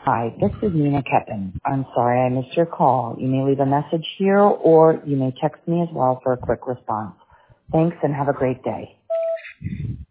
Hi, this is Nina Keppen. I'm sorry I missed your call. You may leave a message here or you may text me as well for a quick response. Thanks and have a great day.